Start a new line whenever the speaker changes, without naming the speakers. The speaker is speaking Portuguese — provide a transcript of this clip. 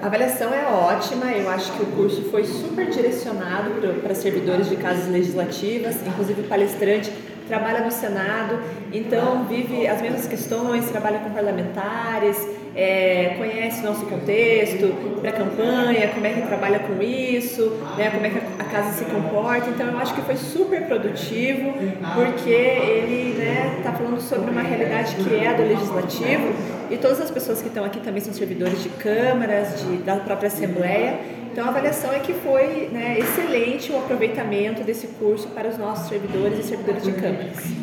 A avaliação é ótima, eu acho que o curso foi super direcionado para servidores de casas legislativas, inclusive o palestrante trabalha no Senado, então vive as mesmas questões, trabalha com parlamentares, conhece nosso contexto, pré-campanha, como é que trabalha com isso, né, como é que a casa se comporta. Então eu acho que foi super produtivo, porque ele está falando sobre uma realidade que é a do legislativo, e todas as pessoas que estão aqui também são servidores de câmaras, da própria Assembleia. Então a avaliação é que foi excelente o aproveitamento desse curso para os nossos servidores e servidores de câmaras.